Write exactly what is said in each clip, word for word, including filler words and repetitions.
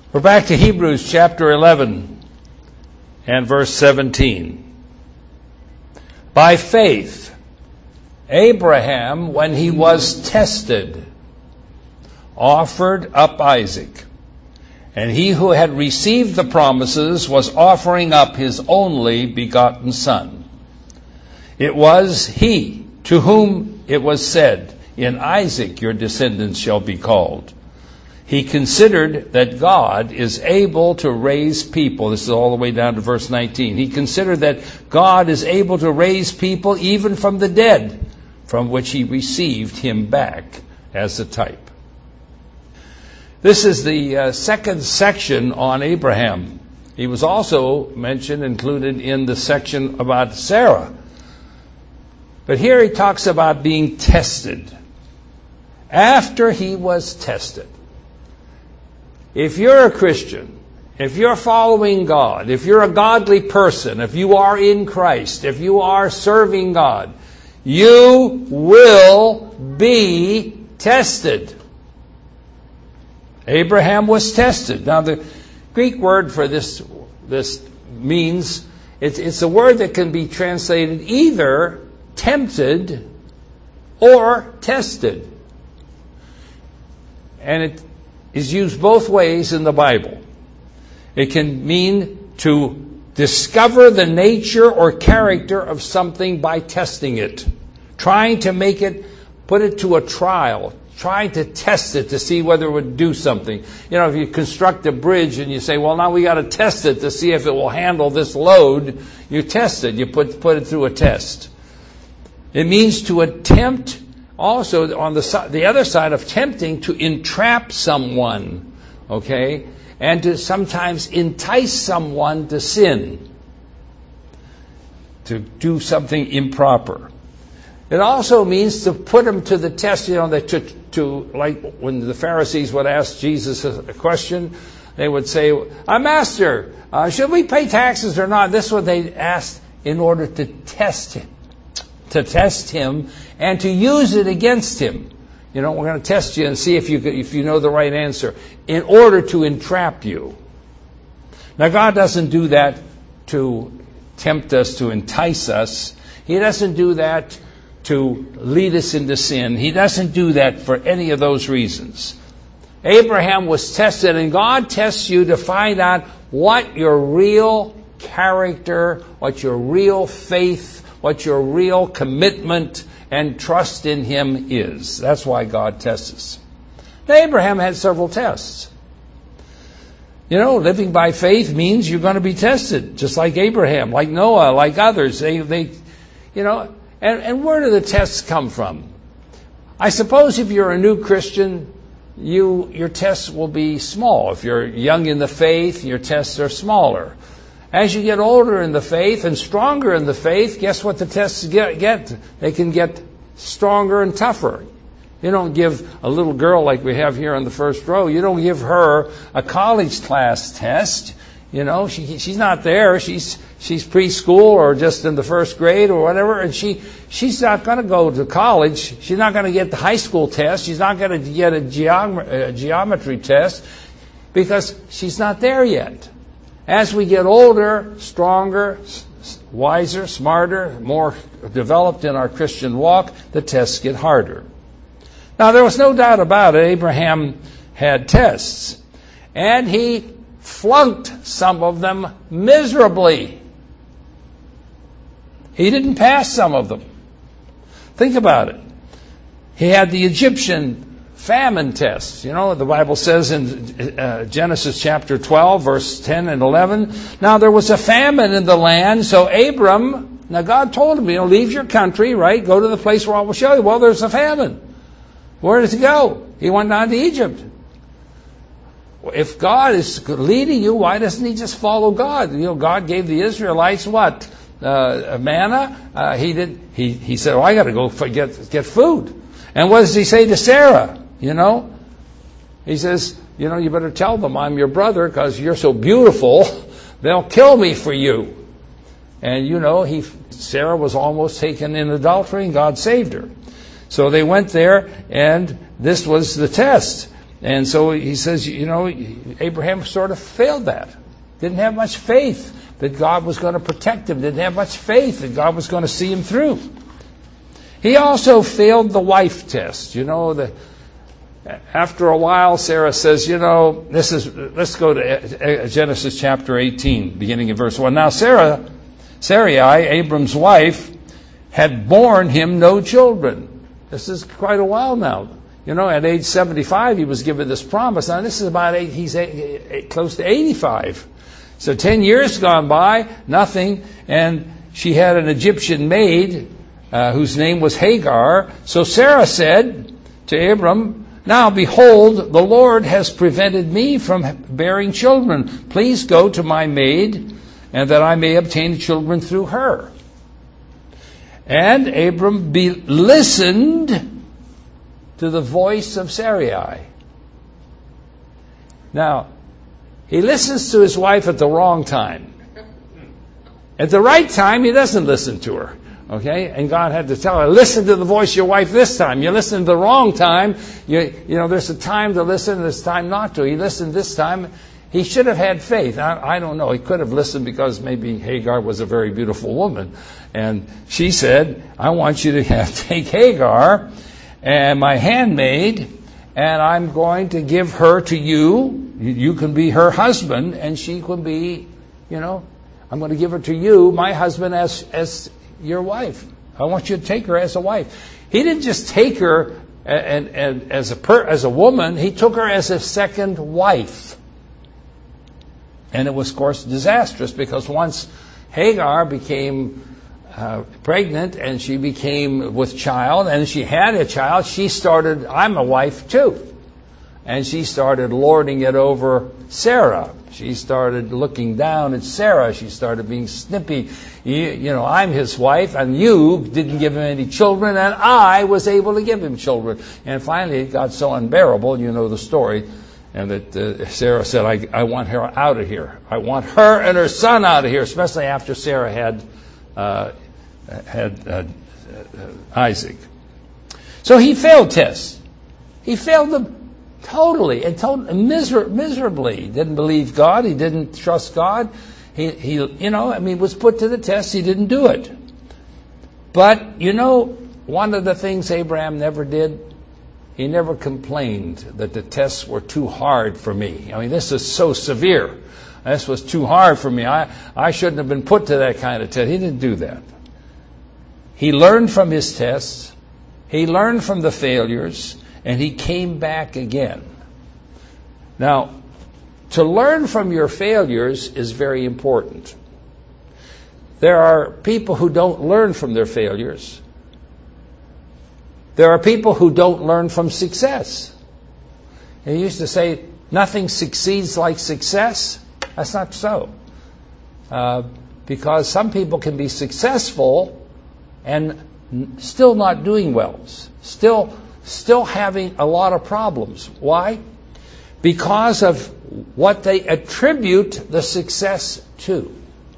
We're back to Hebrews chapter eleven and verse seventeen. By faith, Abraham, when he was tested, offered up Isaac. And he who had received the promises was offering up his only begotten son. It was he to whom it was said, "In Isaac your descendants shall be called." He considered that God is able to raise people. This is all the way down to verse nineteen. He considered that God is able to raise people even from the dead, from which he received him back as a type. This is the uh, second section on Abraham. He was also mentioned, included in the section about Sarah. But here he talks about being tested. After he was tested. If you're a Christian, if you're following God, if you're a godly person, if you are in Christ, if you are serving God, you will be tested. Abraham was tested. Now the Greek word for this this means, it's, it's a word that can be translated either tempted or tested. And it is used both ways in the Bible. It can mean to discover the nature or character of something by testing it, trying to make it, put it to a trial, trying to test it to see whether it would do something. You know, if you construct a bridge and you say, well, now we got to test it to see if it will handle this load, you test it, you put, put it through a test. It means to attempt. Also, on the the other side of tempting, to entrap someone, okay, and to sometimes entice someone to sin, to do something improper. It also means to put them to the test, you know, that to, to like when the Pharisees would ask Jesus a question, they would say, uh, Master, uh, should we pay taxes or not? This is what they asked in order to test him. To test him and to use it against him. You know, we're going to test you and see if you if you know the right answer in order to entrap you. Now, God doesn't do that to tempt us, to entice us. He doesn't do that to lead us into sin. He doesn't do that for any of those reasons. Abraham was tested, and God tests you to find out what your real character, what your real faith, what your real commitment and trust in him is. That's why God tests us. Now, Abraham had several tests. You know, living by faith means you're going to be tested, just like Abraham, like Noah, like others. They, they, you know, and, and where do the tests come from? I suppose if you're a new Christian, you your tests will be small. If you're young in the faith, your tests are smaller. As you get older in the faith and stronger in the faith, guess what the tests get? get? They can get stronger and tougher. You don't give a little girl like we have here on the first row, you don't give her a college class test. You know, she she's not there. She's she's preschool or just in the first grade or whatever, and she she's not going to go to college. She's not going to get the high school test. She's not going to get a, geog- a geometry test because she's not there yet. As we get older, stronger, wiser, smarter, more developed in our Christian walk, the tests get harder. Now, there was no doubt about it. Abraham had tests, and he flunked some of them miserably. He didn't pass some of them. Think about it. He had the Egyptian famine tests. You know, the Bible says in uh, Genesis chapter twelve, verse ten and eleven, now there was a famine in the land, so Abram, now God told him, you know, leave your country, right? Go to the place where I will show you. Well, there's a famine. Where does he go? He went down to Egypt. If God is leading you, why doesn't he just follow God? You know, God gave the Israelites what? Uh, manna? Uh, he did. He, he said, oh, I got to go get, get food. And what does he say to Sarah? You know, he says, you know, you better tell them I'm your brother because you're so beautiful. They'll kill me for you. And, you know, he Sarah was almost taken in adultery and God saved her. So they went there and this was the test. And so he says, you know, Abraham sort of failed that. Didn't have much faith that God was going to protect him. Didn't have much faith that God was going to see him through. He also failed the wife test. You know, the, after a while, Sarah says, you know, this is, let's go to Genesis chapter eighteen, beginning in verse one. Now Sarah, Sarai, Abram's wife, had borne him no children. This is quite a while now. You know, at age seventy-five, he was given this promise. Now this is about, eight, he's eight, eight, close to eighty-five. So ten years gone by, nothing, and she had an Egyptian maid, Uh, whose name was Hagar. So Sarah said to Abram, now behold, the Lord has prevented me from bearing children. Please go to my maid, and that I may obtain children through her. And Abram be- listened to the voice of Sarai. Now, he listens to his wife at the wrong time. At the right time, he doesn't listen to her. Okay, and God had to tell her, listen to the voice of your wife this time. You listen to the wrong time. You, you know, there's a time to listen, there's time not to. He listened this time. He should have had faith. I, I don't know. He could have listened because maybe Hagar was a very beautiful woman. And she said, I want you to have, take Hagar and my handmaid, and I'm going to give her to you. You can be her husband, and she can be, you know, I'm going to give her to you, my husband, as as your wife. I want you to take her as a wife. He didn't just take her and, and, and as a per, as a woman. He took her as a second wife. And it was, of course, disastrous because once Hagar became uh, pregnant and she became with child and she had a child, she started, I'm a wife too. And she started lording it over Sarah. She started looking down at Sarah. She started being snippy. You, you know, I'm his wife, and you didn't give him any children, and I was able to give him children. And finally, it got so unbearable, you know the story, and that uh, Sarah said, I, I want her out of here. I want her and her son out of here, especially after Sarah had, uh, had uh, uh, Isaac. So he failed tests. He failed them. Totally and totally miser- miserably. Didn't believe God. He didn't trust God. He, he, you know, I mean, was put to the test. He didn't do it. But you know, one of the things Abraham never did, he never complained that the tests were too hard for me. I mean, this is so severe. This was too hard for me. I, I shouldn't have been put to that kind of test. He didn't do that. He learned from his tests. He learned from the failures. And he came back again. Now, to learn from your failures is very important. There are people who don't learn from their failures. There are people who don't learn from success. They used to say, nothing succeeds like success. That's not so. Uh, because some people can be successful and still not doing well. Still Still having a lot of problems. Why? Because of what they attribute the success to.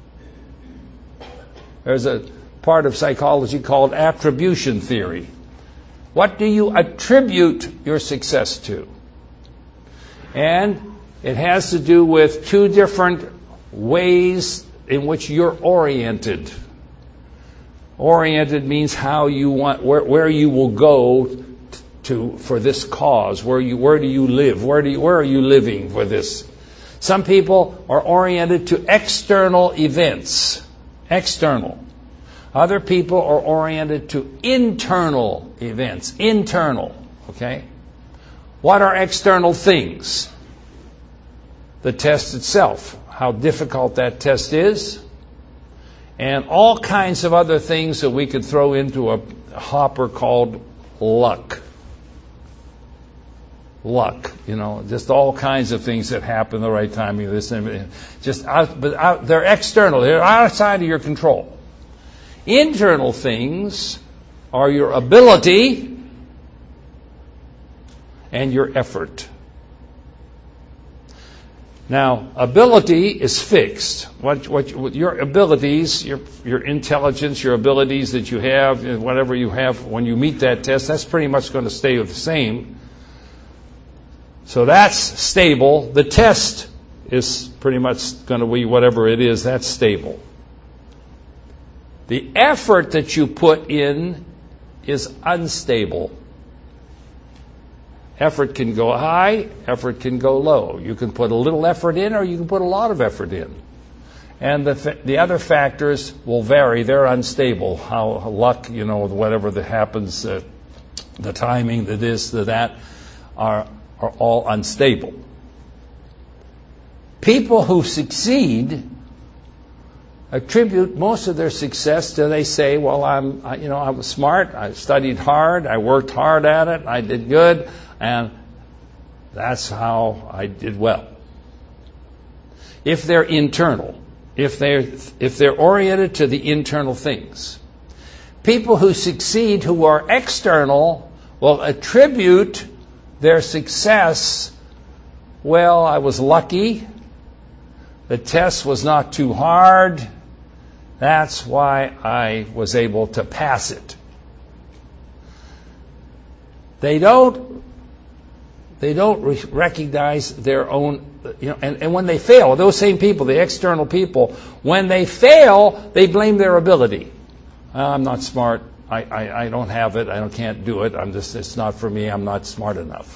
There's a part of psychology called attribution theory. What do you attribute your success to? And it has to do with two different ways in which you're oriented. Oriented means how you want, where, where you will go to for this cause. Where you where do you live? Where do you, where are you living for this? Some people are oriented to external events. External. Other people are oriented to internal events. Internal. Okay? What are external things? The test itself. How difficult that test is. And all kinds of other things that we could throw into a hopper called luck. Luck, you know, just all kinds of things that happen the right time. This and just out, but out, they're external. They're outside of your control. Internal things are your ability and your effort. Now, ability is fixed. What, what, what your abilities, your your intelligence, your abilities that you have, whatever you have when you meet that test, that's pretty much going to stay the same. So that's stable. The test is pretty much going to be whatever it is, that's stable. The effort that you put in is unstable. Effort can go high, effort can go low. You can put a little effort in or you can put a lot of effort in. And the the other factors will vary. They're unstable. How luck, you know, whatever that happens, uh, the timing, the this, the that, are are all unstable. People who succeed attribute most of their success to, they say, well, I'm, I, you know, I was smart, I studied hard, I worked hard at it, I did good, and that's how I did well. If they're internal, if they're, if they're oriented to the internal things. People who succeed who are external will attribute their success, well, I was lucky, the test was not too hard, that's why I was able to pass it. They don't, they don't re- recognize their own, you know, and, and when they fail, those same people, the external people, when they fail, they blame their ability. I'm not smart. I, I, I don't have it. I don't, can't do it. I'm just, it's not for me. I'm not smart enough.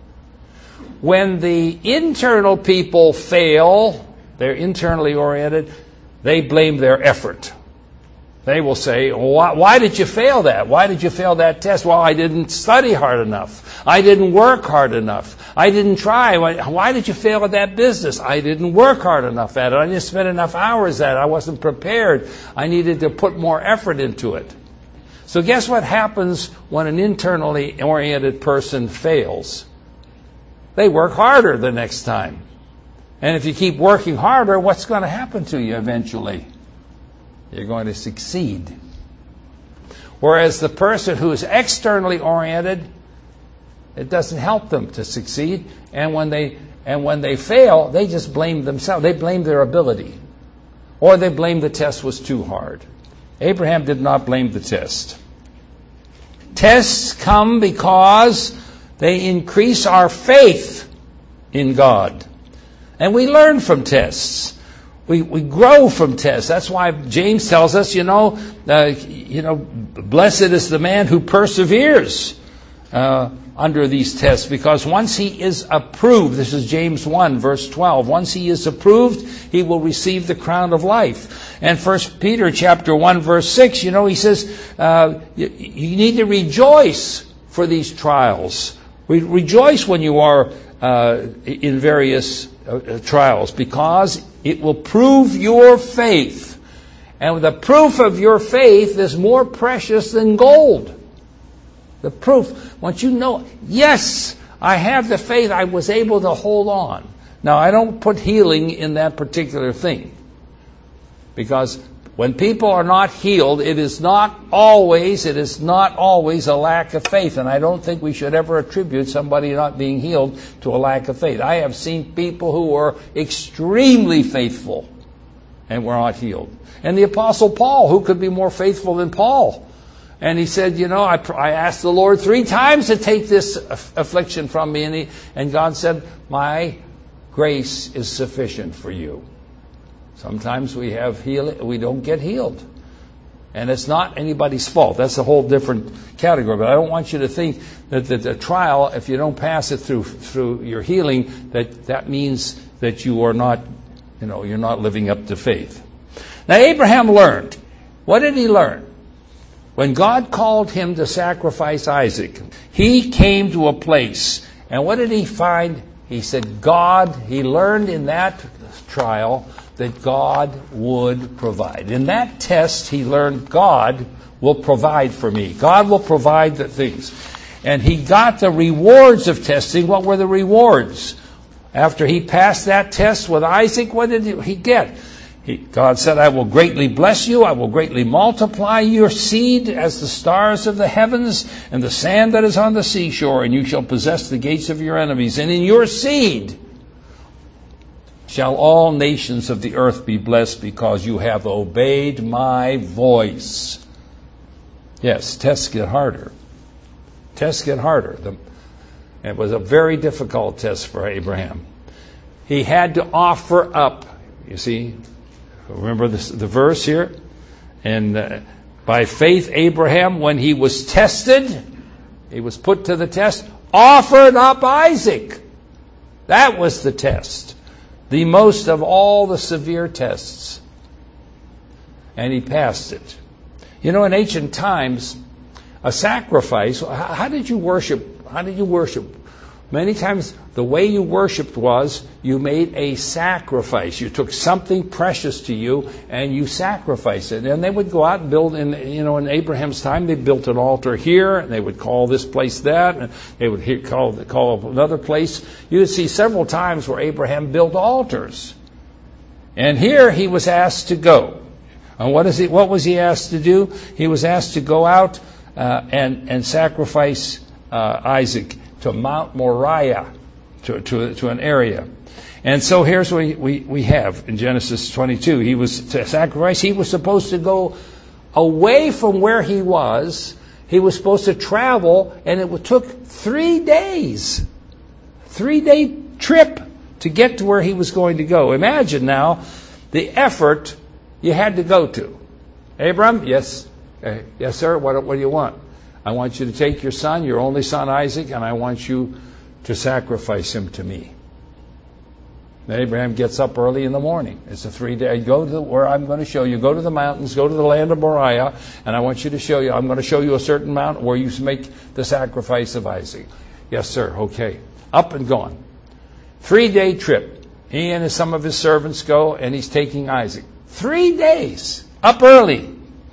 When the internal people fail, they're internally oriented, they blame their effort. They will say, why, why did you fail that? Why did you fail that test? Well, I didn't study hard enough. I didn't work hard enough. I didn't try. Why, why did you fail at that business? I didn't work hard enough at it. I didn't spend enough hours at it. I wasn't prepared. I needed to put more effort into it. So guess what happens when an internally oriented person fails? They work harder the next time. And if you keep working harder, what's going to happen to you eventually? You're going to succeed. Whereas the person who is externally oriented, it doesn't help them to succeed. And when they and when they fail, they just blame themselves. They blame their ability. Or they blame the test was too hard. Abraham did not blame the test. Tests come because they increase our faith in God. And we learn from tests. We we grow from tests. That's why James tells us, you know, uh, you know, blessed is the man who perseveres uh, under these tests, because once he is approved, this is James one, verse twelve, once he is approved, he will receive the crown of life. And First Peter chapter one, verse six, you know, he says, uh, you, you need to rejoice for these trials. Re- rejoice when you are uh, in various uh, trials, because it will prove your faith. And the proof of your faith is more precious than gold. The proof, once you know, yes, I have the faith, I was able to hold on. Now, I don't put healing in that particular thing. Because when people are not healed, it is not always, it is not always a lack of faith. And I don't think we should ever attribute somebody not being healed to a lack of faith. I have seen people who were extremely faithful and were not healed. And the Apostle Paul, who could be more faithful than Paul? And he said, you know, I, I asked the Lord three times to take this affliction from me. And, he, and God said, my grace is sufficient for you. Sometimes we have healing, we don't get healed. And it's not anybody's fault. That's a whole different category. But I don't want you to think that the, the trial, if you don't pass it through through your healing, that that means that you are not, you know, you're not living up to faith. Now, Abraham learned. What did he learn? When God called him to sacrifice Isaac, he came to a place. And what did he find? He said, God, he learned in that trial that God would provide. In that test, he learned God will provide for me. God will provide the things. And he got the rewards of testing. What were the rewards? After he passed that test with Isaac, what did he get? He, God said, I will greatly bless you. I will greatly multiply your seed as the stars of the heavens and the sand that is on the seashore. And you shall possess the gates of your enemies. And in your seed shall all nations of the earth be blessed, because you have obeyed my voice. Yes, tests get harder. Tests get harder. The, It was a very difficult test for Abraham. He had to offer up, you see, remember this, the verse here? And uh, by faith, Abraham, when he was tested, he was put to the test, offered up Isaac. That was the test. The most of all the severe tests. And he passed it. You know, in ancient times, a sacrifice, how did you worship? How did you worship? Many times the way you worshipped was you made a sacrifice. You took something precious to you and you sacrificed it. And they would go out and build, in, you know, in Abraham's time, they built an altar here, and they would call this place that, and they would hear, call, call another place. You would see several times where Abraham built altars. And here he was asked to go. And what is he, what was he asked to do? He was asked to go out uh, and, and sacrifice uh, Isaac to Mount Moriah, to, to, to an area. And so here's what we, we, we have in Genesis twenty-two. He was to sacrifice. He was supposed to go away from where he was. He was supposed to travel, and it took three days. Three-day trip to get to where he was going to go. Imagine now the effort you had to go to. Abram, yes, uh, yes, sir, what, what do you want? I want you to take your son, your only son Isaac, and I want you to sacrifice him to me. And Abraham gets up early in the morning. It's a three-day. Go to the, where I'm going to show you. Go to the mountains. Go to the land of Moriah, and I want you to show you. I'm going to show you a certain mountain where you make the sacrifice of Isaac. Yes, sir. Okay. Up and gone. Three-day trip. He and some of his servants go, and he's taking Isaac. Three days. Up early.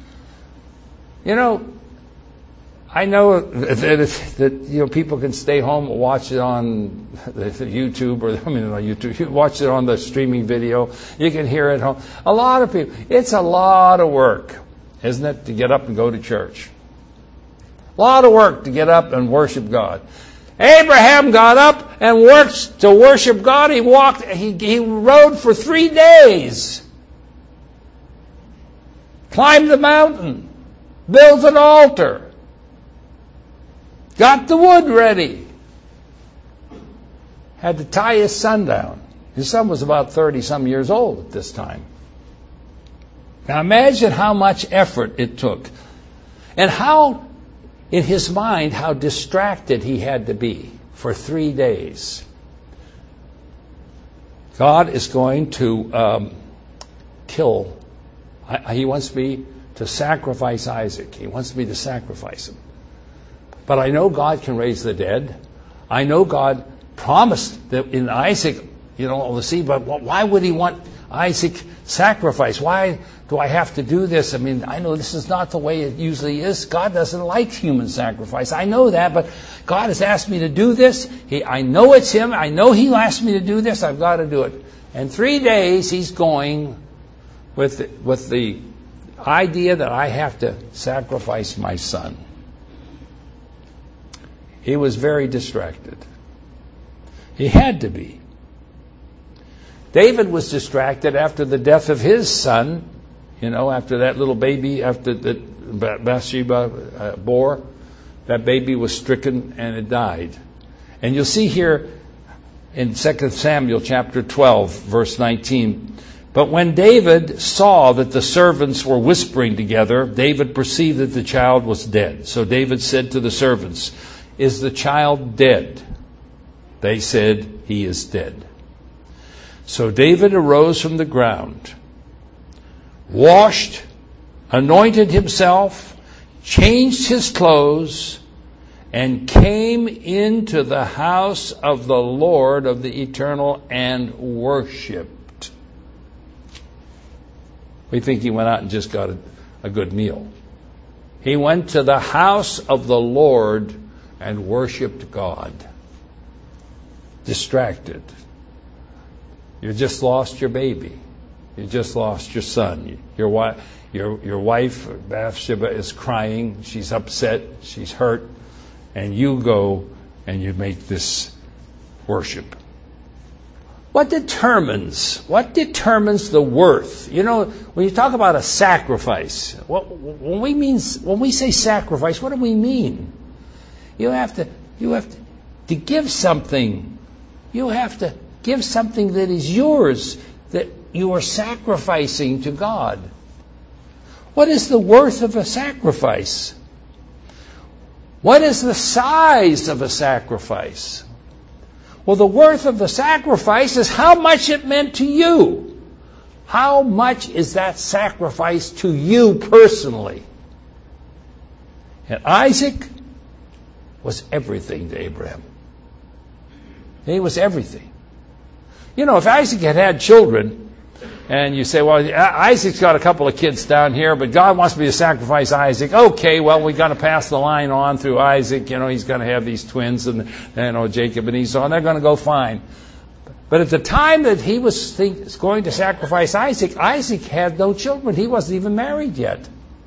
You know, I know that, if, that you know people can stay home and watch it on the, the YouTube, or I mean not YouTube. You watch it on the streaming video. You can hear it at home. A lot of people. It's a lot of work, isn't it, to get up and go to church? A lot of work to get up and worship God. Abraham got up and worked to worship God. He walked. He, he rode for three days. Climbed the mountain. Built an altar. Got the wood ready. Had to tie his son down. His son was about thirty-some years old at this time. Now imagine how much effort it took. And how, in his mind, how distracted he had to be for three days. God is going to um, kill. I, he wants me to sacrifice Isaac. He wants me to sacrifice him. But I know God can raise the dead. I know God promised that in Isaac, you know, the seed, but why would he want Isaac sacrificed? Why do I have to do this? I mean, I know this is not the way it usually is. God doesn't like human sacrifice. I know that, but God has asked me to do this. He, I know it's him. I know he asked me to do this. I've got to do it. And three days he's going with the, with the idea that I have to sacrifice my son. He was very distracted. He had to be. David was distracted after the death of his son, you know, after that little baby, after that Bathsheba uh, bore, that baby was stricken and it died. And you'll see here in Second Samuel chapter twelve, verse nineteen, but when David saw that the servants were whispering together, David perceived that the child was dead. So David said to the servants, "Is the child dead?" They said, "He is dead." So David arose from the ground, washed, anointed himself, changed his clothes, and came into the house of the Lord of the Eternal and worshipped. We think he went out and just got a, a good meal. He went to the house of the Lord and worshipped God. Distracted. You just lost your baby. You just lost your son. Your wife, your your wife, Bathsheba, is crying. She's upset. She's hurt. And you go and you make this worship. What determines? What determines the worth? You know, when you talk about a sacrifice, what, when we mean when we say sacrifice, what do we mean? You have to. You have to. to give something, you have to give something that is yours, that you are sacrificing to God. What is the worth of a sacrifice? What is the size of a sacrifice? Well, the worth of the sacrifice is how much it meant to you. How much is that sacrifice to you personally? And Isaac was everything to Abraham. He was everything. You know, if Isaac had had children, and you say, well, Isaac's got a couple of kids down here, but God wants me to sacrifice Isaac. Okay, well, we're going to pass the line on through Isaac. You know, he's going to have these twins, and you know, Jacob and Esau, and they're going to go fine. But at the time that he was think, going to sacrifice Isaac, Isaac had no children. He wasn't even married yet.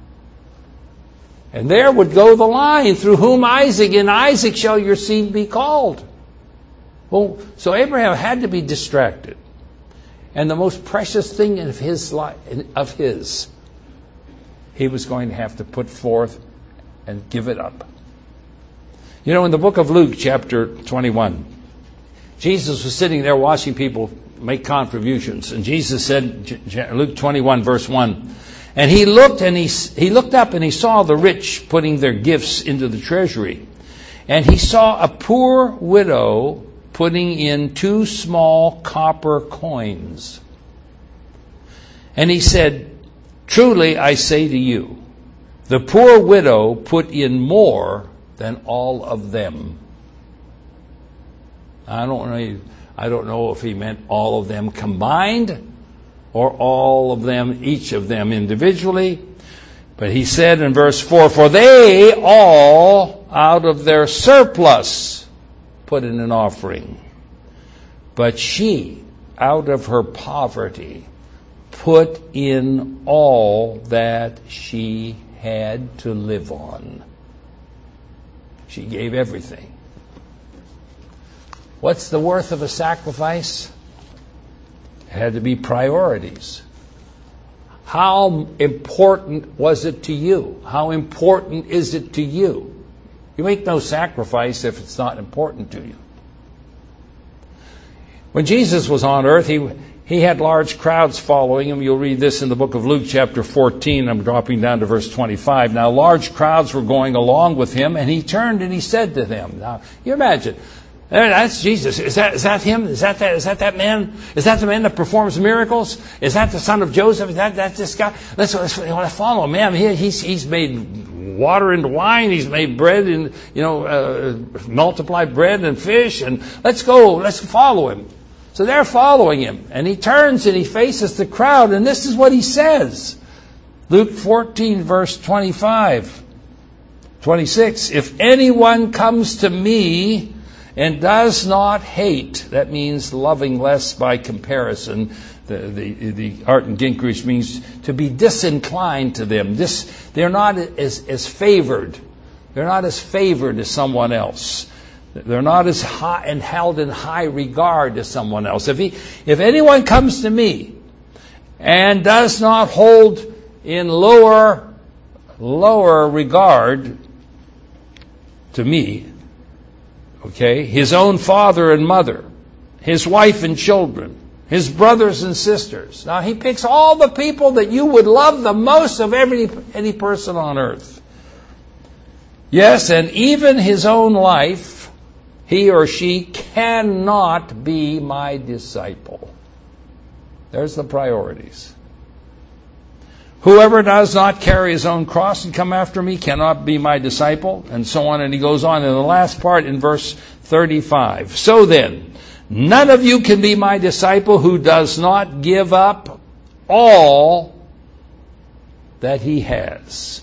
And there would go the line, through whom Isaac, in Isaac shall your seed be called. Well, so Abraham had to be distracted. And the most precious thing of his life, of his, he was going to have to put forth and give it up. You know, in the book of Luke, chapter twenty-one, Jesus was sitting there watching people make contributions. And Jesus said, Luke twenty-one, verse one, and he looked and he, he looked up and he saw the rich putting their gifts into the treasury. And he saw a poor widow putting in two small copper coins. And he said, truly I say to you, the poor widow put in more than all of them. I don't know, I don't know if he meant all of them combined or all of them, each of them individually. But he said in verse four, for they all out of their surplus put in an offering. But she, out of her poverty, put in all that she had to live on. She gave everything. What's the worth of a sacrifice? It had to be priorities. How important was it to you? How important is it to you? You make no sacrifice if it's not important to you. When Jesus was on earth, he, he had large crowds following him. You'll read this in the book of Luke chapter fourteen. I'm dropping down to verse twenty-five. Now, large crowds were going along with him, and he turned and he said to them. Now, you imagine, that's Jesus. Is that, is that him? Is that, that, is that that man? Is that the man that performs miracles? Is that the son of Joseph? Is that, that this guy? Let's, let's, let's follow him. Man, he, he's, he's made water into wine. He's made bread and, you know, uh, multiplied bread and fish. And let's go. Let's follow him. So they're following him. And he turns and he faces the crowd. And this is what he says. Luke fourteen, verse twenty-five, twenty-six. If anyone comes to me and does not hate, that means loving less by comparison. The, the, the Art and Gingrich means to be disinclined to them. This, they're not as, as favored. They're not as favored as someone else. They're not as high and held in high regard as someone else. If he, if anyone comes to me and does not hold in lower, lower regard to me, okay, his own father and mother, his wife and children, his brothers and sisters. Now, he picks all the people that you would love the most of every, any person on earth. Yes, and even his own life, he or she cannot be my disciple. There's the priorities. Whoever does not carry his own cross and come after me cannot be my disciple, and so on. And he goes on in the last part in verse thirty-five. So then, none of you can be my disciple who does not give up all that he has,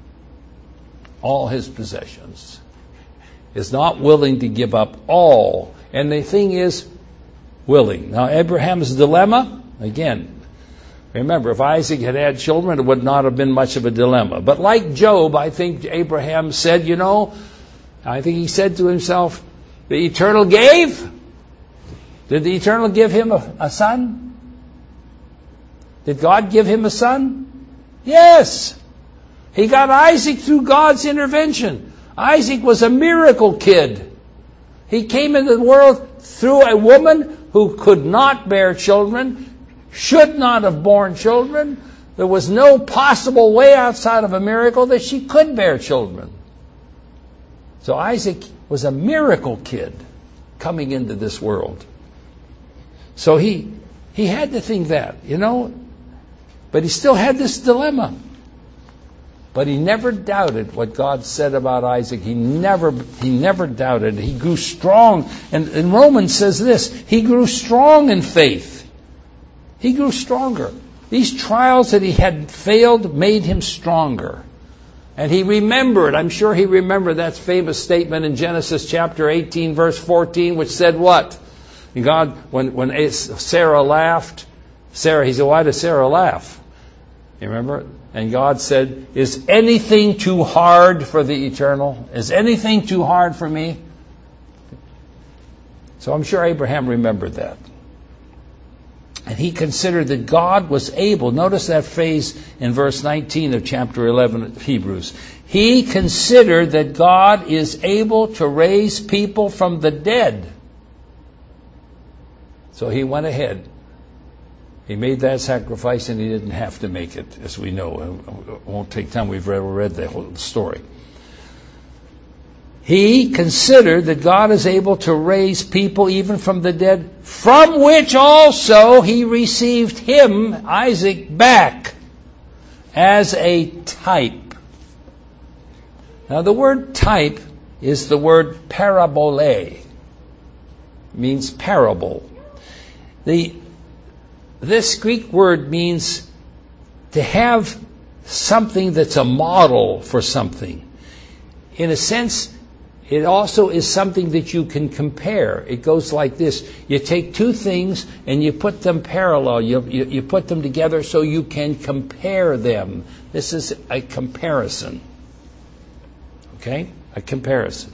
all his possessions, is not willing to give up all. And the thing is, willing. Now, Abraham's dilemma, again, remember, if Isaac had had children, it would not have been much of a dilemma. But like Job, I think Abraham said, you know, I think he said to himself, the Eternal gave. Did the Eternal give him a, a son? Did God give him a son? Yes. He got Isaac through God's intervention. Isaac was a miracle kid. He came into the world through a woman who could not bear children, should not have borne children. There was no possible way outside of a miracle that she could bear children. So Isaac was a miracle kid coming into this world. So he he had to think that, you know, but he still had this dilemma. But he never doubted what God said about Isaac. He never he never doubted. He grew strong. And, and Romans says this, he grew strong in faith. He grew stronger. These trials that he had failed made him stronger. And he remembered, I'm sure he remembered that famous statement in Genesis chapter eighteen, verse fourteen, which said what? God, when, when Sarah laughed, Sarah, he said, why does Sarah laugh? You remember? And God said, is anything too hard for the eternal? Is anything too hard for me? So I'm sure Abraham remembered that. And he considered that God was able. Notice that phrase in verse nineteen of chapter eleven of Hebrews. He considered that God is able to raise people from the dead. So he went ahead. He made that sacrifice and he didn't have to make it, as we know. It won't take time. We've read, read the whole story. He considered that God is able to raise people even from the dead, from which also he received him, Isaac, back as a type. Now the word type is the word parabole. It means parable. The, this Greek word means to have something that's a model for something. In a sense, it also is something that you can compare. It goes like this. You take two things and you put them parallel. You, you, you put them together so you can compare them. This is a comparison. Okay? A comparison.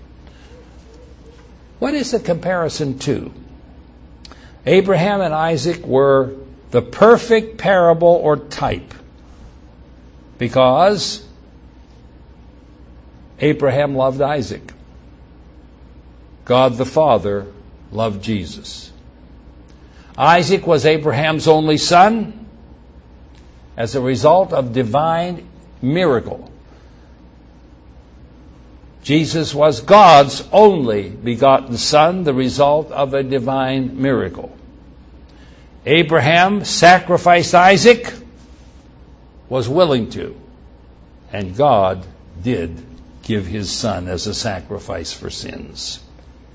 What is a comparison to? Abraham and Isaac were the perfect parable or type because Abraham loved Isaac. God the Father loved Jesus. Isaac was Abraham's only son as a result of divine miracle. Jesus was God's only begotten son, the result of a divine miracle. Abraham sacrificed Isaac, was willing to, and God did give his son as a sacrifice for sins.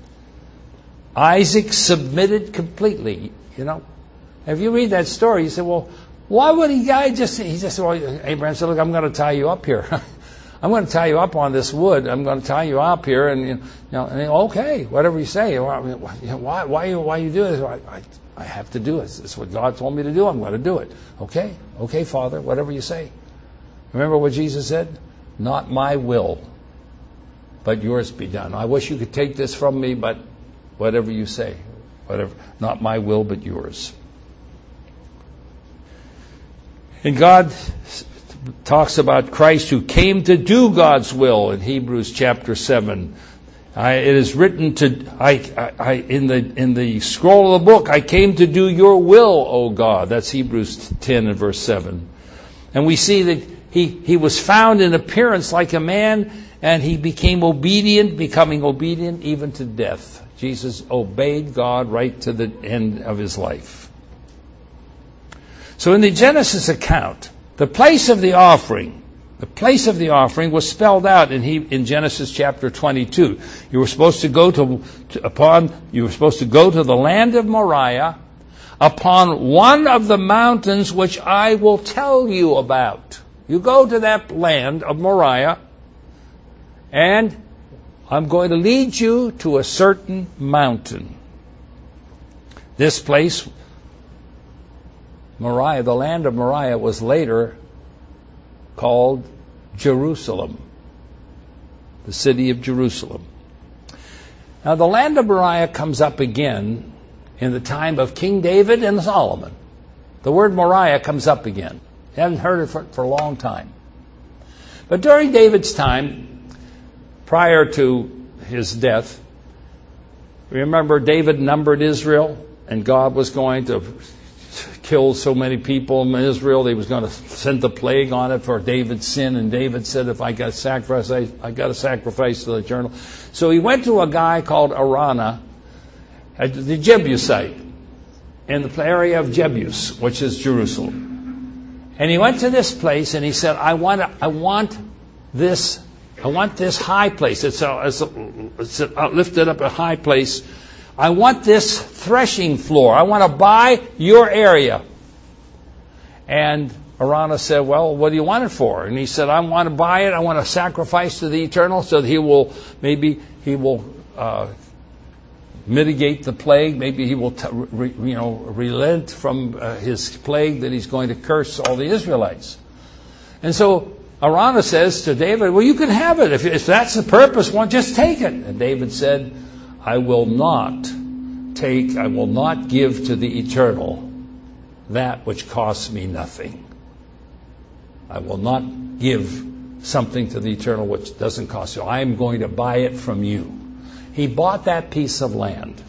Isaac submitted completely. You know, if you read that story, you say, well, why would he guy just, he just said, well, Abraham said, look, I'm going to tie you up here. I'm going to tie you up on this wood. I'm going to tie you up here. And, you know, and okay, whatever you say. Why, why, why, you, why you do this? I, I, I have to do it. It's what God told me to do. I'm going to do it. Okay, okay, Father, whatever you say. Remember what Jesus said? Not my will, but yours be done. I wish you could take this from me, but whatever you say, whatever, not my will, but yours. And God talks about Christ who came to do God's will in Hebrews chapter seven. I, it is written to I, I, I in the in the scroll of the book, I came to do your will, O God. That's Hebrews ten and verse seven. And we see that he, he was found in appearance like a man, and he became obedient, becoming obedient even to death. Jesus obeyed God right to the end of his life. So in the Genesis account, the place of the offering, the place of the offering was spelled out in, he, in Genesis chapter twenty-two. You were supposed to go to, to upon you were supposed to go to the land of Moriah, upon one of the mountains which I will tell you about. You go to that land of Moriah, and I'm going to lead you to a certain mountain. This place, Moriah, the land of Moriah, was later called Jerusalem, the city of Jerusalem. Now, the land of Moriah comes up again in the time of King David and Solomon. The word Moriah comes up again. You haven't heard it for, for a long time. But during David's time, prior to his death, Remember, David numbered Israel, and God was going to kill so many people in Israel. He was going to send the plague on it for David's sin. And David said, if I got sacrifice, I, I got to sacrifice to the eternal. So he went to a guy called Araunah, the Jebusite, in the area of Jebus, which is Jerusalem. And he went to this place and he said, I want, I want this, I want this high place. It's, a, it's, a, it's a, lifted up a high place. I want this threshing floor. I want to buy your area. And Araunah said, well, what do you want it for? And he said, I want to buy it. I want to sacrifice to the eternal so that he will, maybe he will uh, mitigate the plague. Maybe he will, t- re, you know, relent from uh, his plague that he's going to curse all the Israelites. And so Araunah says to David, well, you can have it. If, if that's the purpose, well, just take it. And David said, I will not take, I will not give to the eternal that which costs me nothing. I will not give something to the eternal which doesn't cost you. I am going to buy it from you. He bought that piece of land.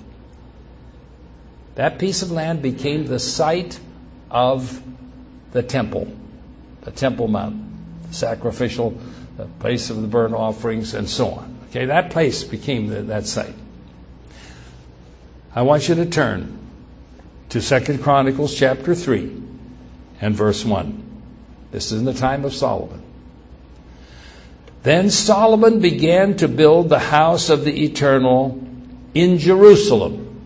That piece of land became the site of the temple, the Temple Mount, the sacrificial, the place of the burnt offerings, and so on. Okay, that place became the, that site. I want you to turn to Second Chronicles chapter three and verse one. This is in the time of Solomon. Then Solomon began to build the house of the Eternal in Jerusalem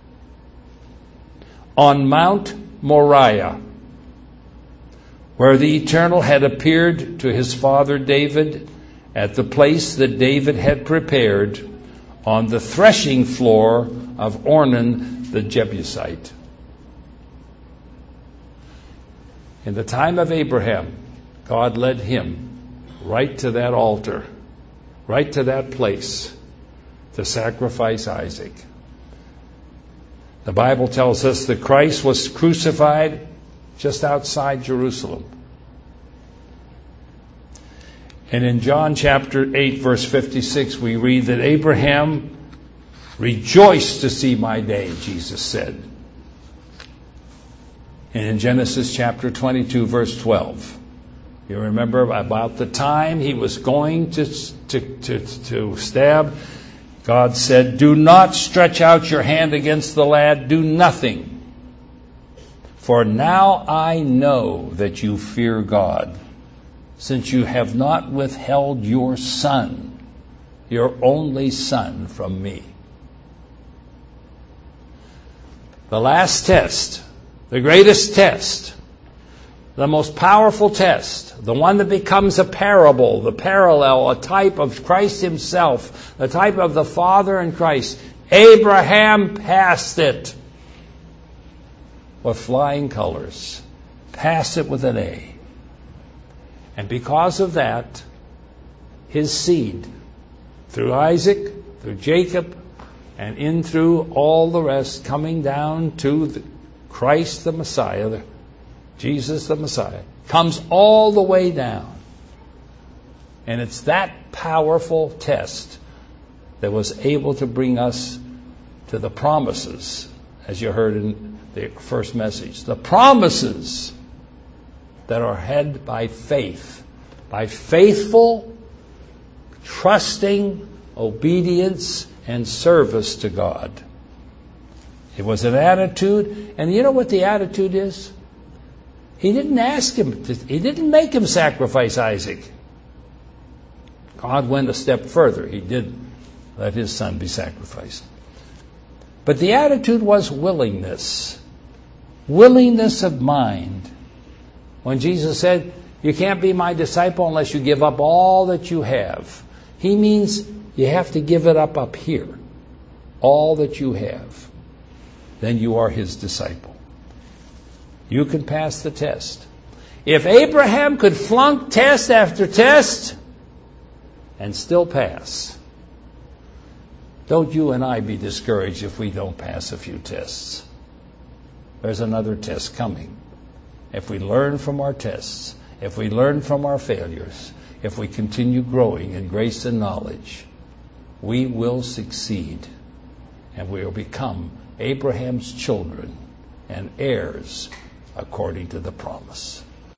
on Mount Moriah, where the Eternal had appeared to his father David at the place that David had prepared on the threshing floor of Ornan the Jebusite. In the time of Abraham, God led him right to that altar, right to that place to sacrifice Isaac. The Bible tells us that Christ was crucified just outside Jerusalem. And in John chapter eight, verse fifty-six, we read that Abraham rejoiced to see my day, Jesus said. And in Genesis chapter twenty-two, verse twelve, you remember about the time he was going to, to, to, to stab, God said, do not stretch out your hand against the lad, do nothing. For now I know that you fear God, since you have not withheld your son, your only son, from me. The last test, the greatest test, the most powerful test, the one that becomes a parable, the parallel, a type of Christ himself, the type of the Father and Christ. Abraham passed it with flying colors, passed it with an A. And because of that, his seed, through Isaac, through Jacob, and in through all the rest, coming down to the Christ the Messiah, the Jesus the Messiah, comes all the way down. And it's that powerful test that was able to bring us to the promises, as you heard in the first message. The promises that are had by faith, by faithful, trusting obedience and service to God. It was an attitude, and you know what the attitude is? He didn't ask him, to, he didn't make him sacrifice Isaac. God went a step further. He did let his son be sacrificed. But the attitude was willingness. Willingness of mind. When Jesus said, you can't be my disciple unless you give up all that you have, he means you have to give it up up here. All that you have. Then you are his disciple. You can pass the test. If Abraham could flunk test after test and still pass, don't you and I be discouraged if we don't pass a few tests. There's another test coming. If we learn from our tests, if we learn from our failures, if we continue growing in grace and knowledge, we will succeed and we will become Abraham's children and heirs according to the promise.